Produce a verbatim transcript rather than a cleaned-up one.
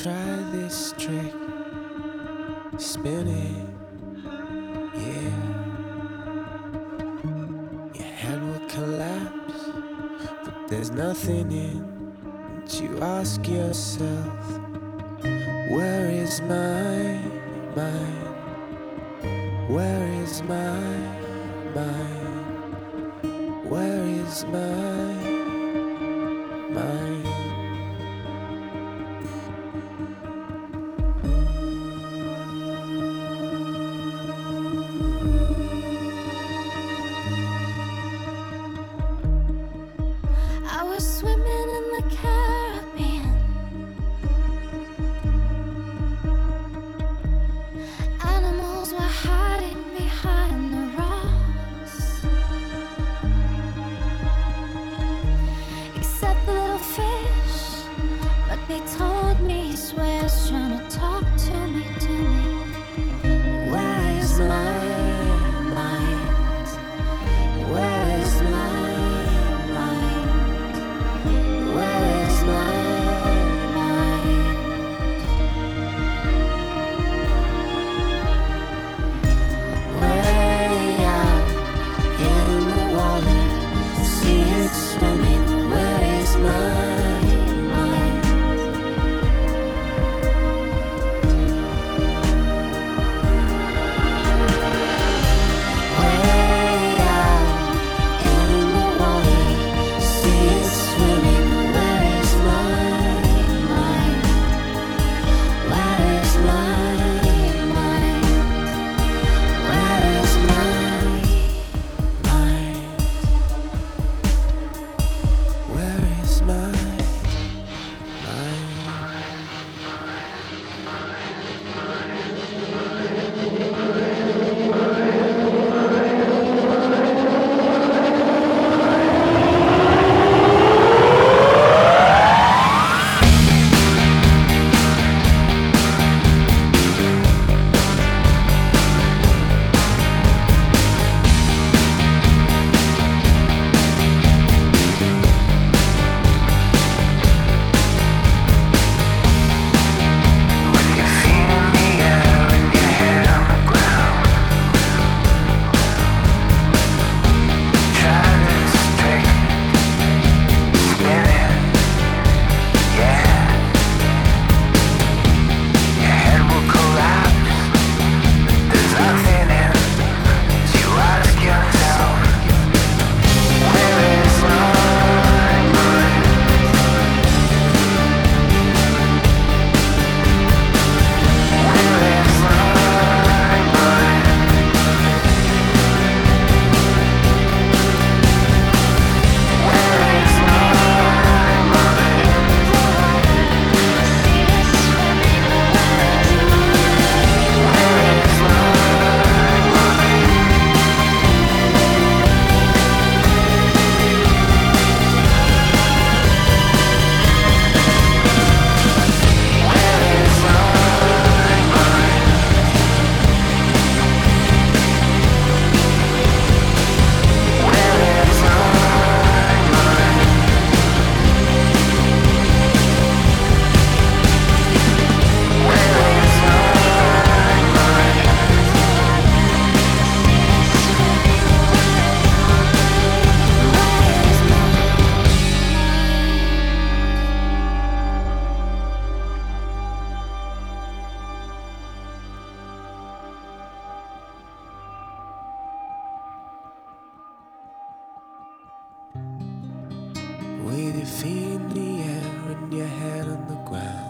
try this trick, spin it, yeah. Your head will collapse, but there's nothing in it. You ask yourself, where is my mind? Where is my mind? Where is my mind? I was swimming in the Caribbean. Animals were hiding behind the rocks, except the little fish. But they told me he swears trying to talk to me, to me. Where is my mind? Where is my mind? Where is my mind? Way out in the water, see it swimming. Where is my mind? Way out in the water, see it swimming. Where is my mind? Where is my mind? Where is my mind? Where is my mind? With your feet in the air and your head on the ground.